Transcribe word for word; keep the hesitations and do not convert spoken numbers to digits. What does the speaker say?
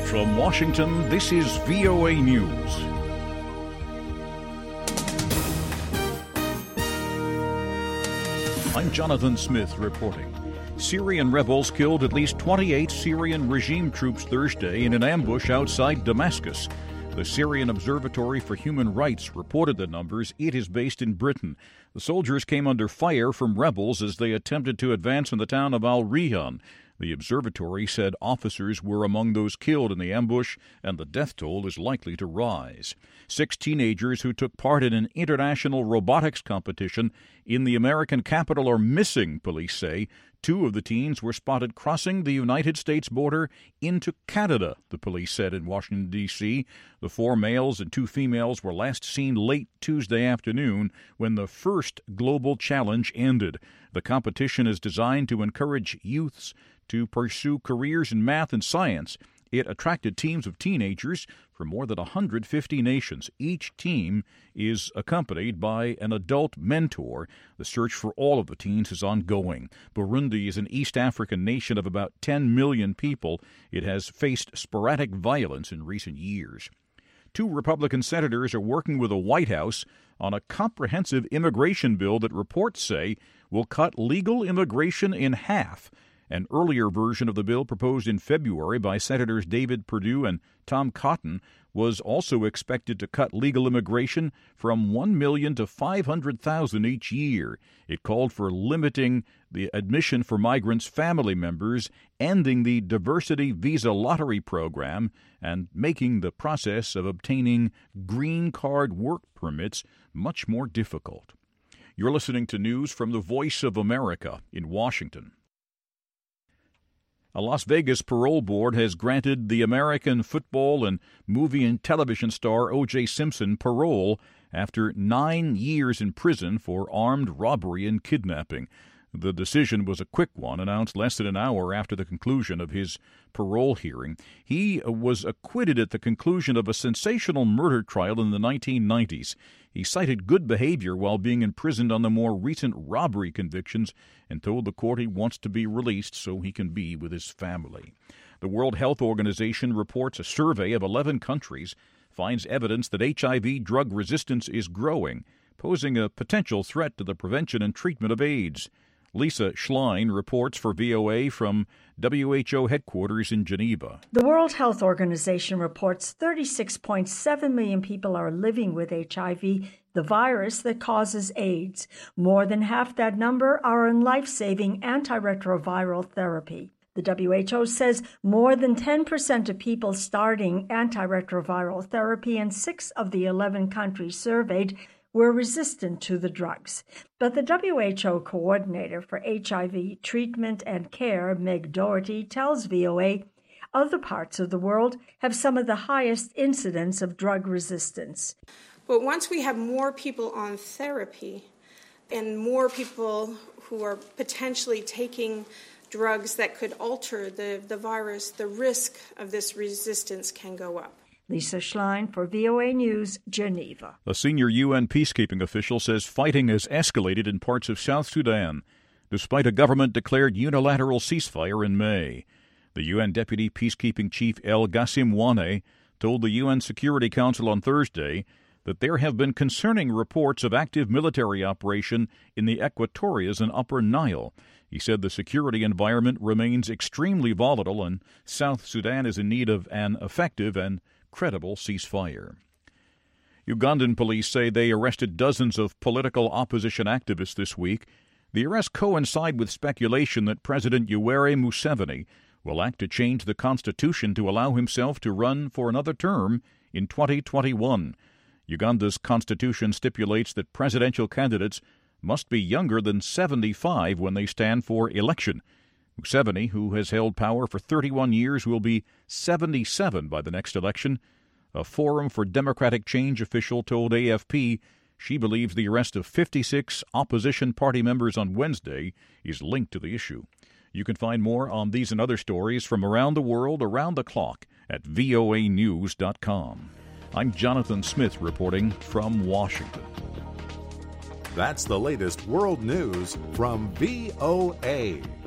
From Washington, this is V O A News. I'm Jonathan Smith reporting. Syrian rebels killed at least twenty-eight Syrian regime troops Thursday in an ambush outside Damascus. The Syrian Observatory for Human Rights reported the numbers. It is based in Britain. The soldiers came under fire from rebels as they attempted to advance in the town of Al-Rihan. The observatory said officers were among those killed in the ambush, and the death toll is likely to rise. Six teenagers who took part in an international robotics competition in the American capital are missing, police say. Two of the teens were spotted crossing the United States border into Canada, the police said in Washington, D C The four males and two females were last seen late Tuesday afternoon when the first global challenge ended. The competition is designed to encourage youths to pursue careers in math and science. It attracted teams of teenagers from more than one hundred fifty nations. Each team is accompanied by an adult mentor. The search for all of the teens is ongoing. Burundi is an East African nation of about ten million people. It has faced sporadic violence in recent years. Two Republican senators are working with the White House on a comprehensive immigration bill that reports say will cut legal immigration in half. An earlier version of the bill proposed in February by Senators David Perdue and Tom Cotton was also expected to cut legal immigration from one million to five hundred thousand each year. It called for limiting the admission for migrants' family members, ending the diversity visa lottery program, and making the process of obtaining green card work permits much more difficult. You're listening to news from the Voice of America in Washington. A Las Vegas parole board has granted the American football and movie and television star O J Simpson parole after nine years in prison for armed robbery and kidnapping. The decision was a quick one, announced less than an hour after the conclusion of his parole hearing. He was acquitted at the conclusion of a sensational murder trial in the nineteen nineties. He cited good behavior while being imprisoned on the more recent robbery convictions and told the court he wants to be released so he can be with his family. The World Health Organization reports a survey of eleven countries finds evidence that H I V drug resistance is growing, posing a potential threat to the prevention and treatment of AIDS. Lisa Schlein reports for V O A from W H O headquarters in Geneva. The World Health Organization reports thirty-six point seven million people are living with H I V, the virus that causes AIDS. More than half that number are on life-saving antiretroviral therapy. The W H O says more than ten percent of people starting antiretroviral therapy in six of the eleven countries surveyed were resistant to the drugs. But the W H O coordinator for H I V treatment and care, Meg Doherty, tells V O A other parts of the world have some of the highest incidence of drug resistance. But once we have more people on therapy and more people who are potentially taking drugs that could alter the, the virus, the risk of this resistance can go up. Lisa Schlein for V O A News, Geneva. A senior U N peacekeeping official says fighting has escalated in parts of South Sudan, despite a government-declared unilateral ceasefire in May. The U N Deputy Peacekeeping Chief El Ghassim Wane told the U N Security Council on Thursday that there have been concerning reports of active military operation in the Equatorias and Upper Nile. He said the security environment remains extremely volatile and South Sudan is in need of an effective and credible ceasefire. Ugandan police say they arrested dozens of political opposition activists this week. The arrests coincide with speculation that President Yoweri Museveni will act to change the constitution to allow himself to run for another term in twenty twenty-one. Uganda's constitution stipulates that presidential candidates must be younger than seventy-five when they stand for election. Museveni, who has held power for thirty-one years, will be seventy-seven by the next election. A Forum for Democratic Change official told A F P she believes the arrest of fifty-six opposition party members on Wednesday is linked to the issue. You can find more on these and other stories from around the world around the clock at V O A news dot com. I'm Jonathan Smith reporting from Washington. That's the latest world news from V O A.